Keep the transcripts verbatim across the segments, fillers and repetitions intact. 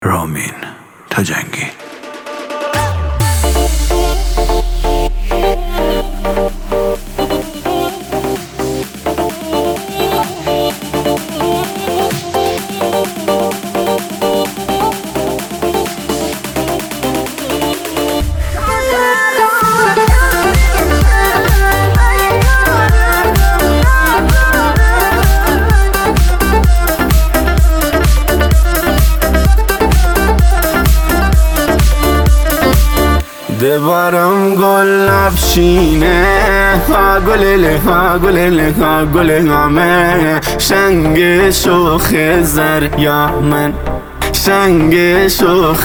رامین تاجنگی. دبارم گل افشینه ها گلله ها گلله ها گل همه شنگ شوخ زریامن شنگ شوخ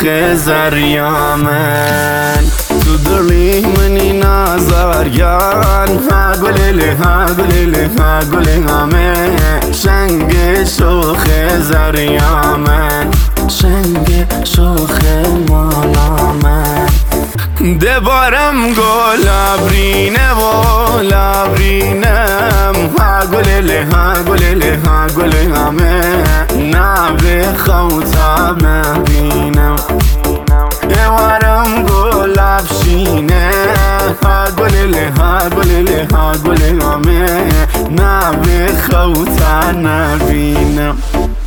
زریامن تو دلی منی نازاریان ها گلله ها گلله ها گل همه شنگ شوخ زریامن شنگ شوخ مالامن دبارم گل لبرینه و لبرینم ها گلله ها گلله ها گل همه نبه خوتا مبینم دبارم گل افشینه ها گلله ها گلله ها گل همه نبه خوتا نبینم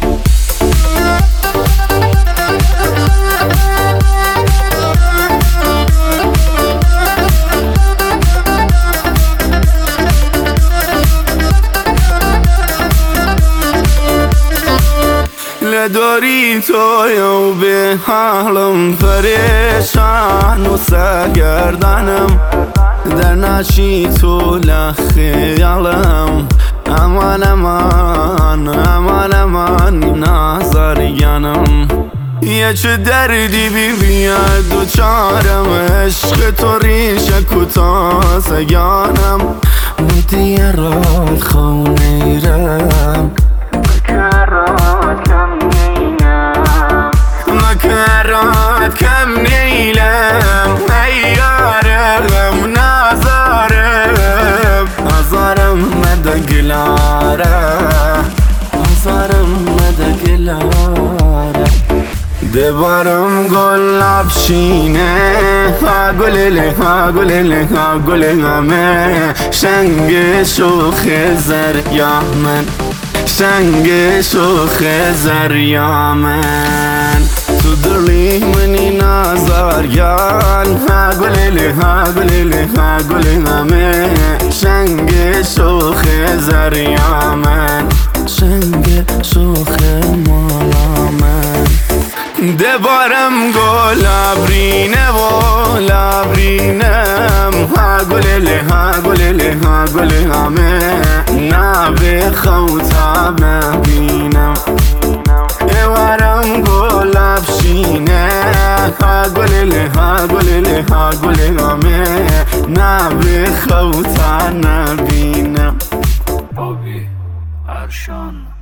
داری تو یو به حالم پریشان و سرگردانم در نشی تو لخیالم امان امان امان امان نازاریانم یه چه دردی بی بیاد و چارم عشق تو ریشه کتا سیانم دیگه راد خونه رم مكرات كم نيلم هيارم نازارم أزارم مدقلارة أزارم مدقلارة دبارم گل افشینه ها گلله ها گلله ها گل همه شنگ شوخ زریامن شنگ شوخ زریامن تو دلی منی نازاریان ها گلله ها گلله ها گل همه شنگ شوخ زریامن شنگ شوخ مالامن دبارم گل لبرینه و لبرینم ها گلله ها گلله ها گل همه نبه خوتا مبینم دبارم گل افشینه ها گلله ها گلله ها گل همه نبه خوتا نبینم. بابی ارشان